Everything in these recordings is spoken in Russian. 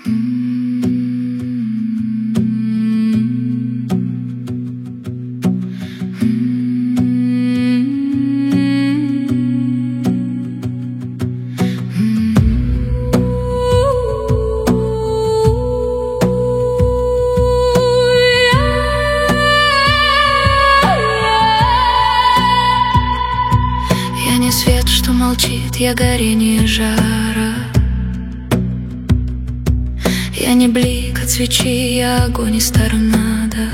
Я не свет, что молчит, я горение жара. Я не блик от свечи, я огонь из торнадо.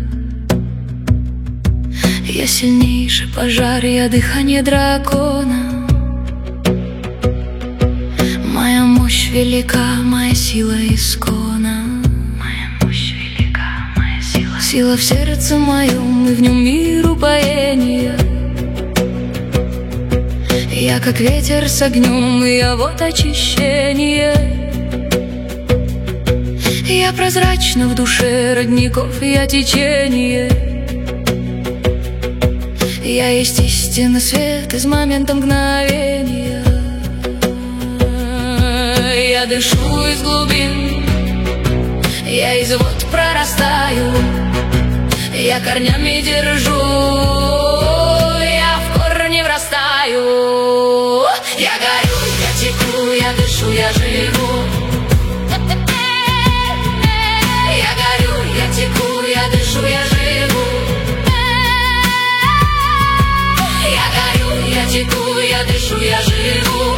Я сильнейший пожар, я дыхание дракона. Моя мощь велика, моя сила искона. Моя мощь велика, моя сила. Сила в сердце моем, и в нем мир упоения. Я как ветер с огнем, и я вот очищение. Я прозрачна в душе родников, я течение. Я есть истинный свет из момента мгновения. Я дышу из глубин, я из вод прорастаю. Я корнями держу, я в корни врастаю. Я горю, я теку, я дышу, я живу. Я горю, я теку, я дышу, я живу. Я горю, я теку, я дышу, я живу.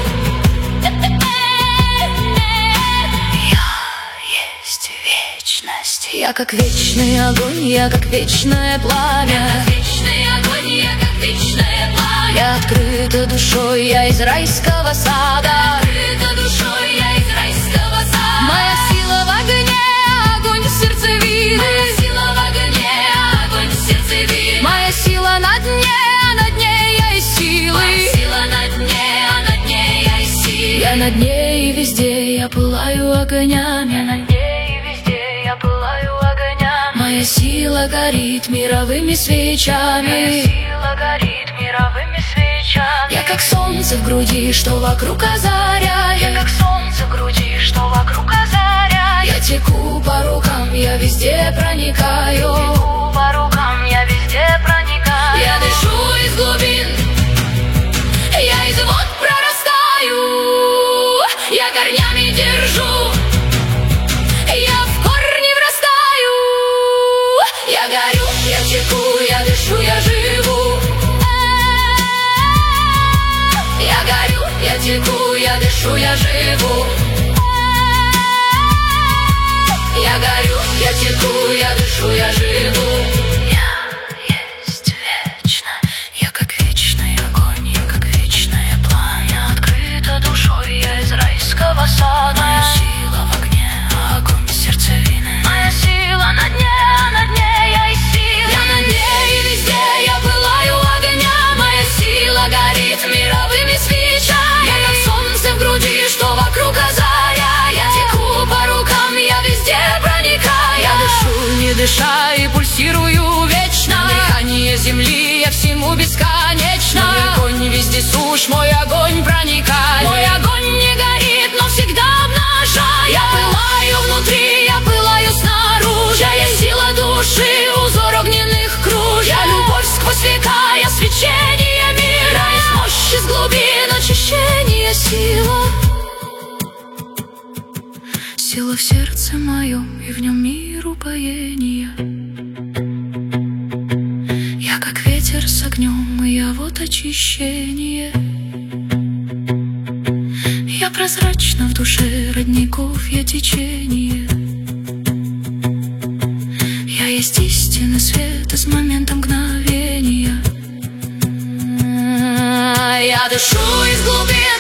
Я есть вечность. Я как вечный огонь, я как вечное пламя. Вечный огонь, я как вечное пламя. Я открыта душой, я из райского сада. Открыта душой, я из райского сада. Моя сила в огне, огонь сердцевины. Моя сила в огне, огонь сердцевины. Моя сила на дне, а на дне я и силы. Моя сила на дне, а на дне я и силы. Я на дне и везде, я пылаю огнями. Я на дне и везде, я пылаю огнями. Моя сила горит мировыми свечами. Моя сила горит мировыми свечами. Я как солнце в груди, что вокруг озаряет. Я как солнце в груди, что вокруг озаряет. Я теку по рукам, я везде проникаю. Теку по рукам, я везде проникаю. Я дышу из глубин, я из вод прорастаю. Я корнями держу, я в корни врастаю. Я горю, я теку, я дышу, я живу. Я горю, я теку, я дышу, я живу. Я горю, я теку, я дышу, я живу. Я есть вечно, я как вечный огонь, я как вечное пламя. Открыта душой, я из райского сада. Моя сила в огне, огонь сердцевины. Моя сила на дне, а на дне я и сила. Я на дне и везде, я пылаю огня. Моя сила горит мировыми свечами. Я как солнце в груди, что вокруг озаряет. Я теку по рукам, я везде проникаю. Я дышу, не дыша, и пульсирую вечно. Дыхание земли, я всему бесконечно. Мой огонь везде сушь, мой огонь проникает. Мой огонь не горит, но всегда обнажает. Я пылаю внутри, я пылаю снаружи. Я сила души, узор огненных круж. Я любовь сквозь века, я свечение мира. Я из мощи, из глубин очищение сила. Сила в сердце моем, и в нем мир упоения. Я как ветер с огнем, и я вот очищение. Я прозрачна в душе родников, я течение. Я есть истинный свет из момента мгновения. Я дышу из глубин,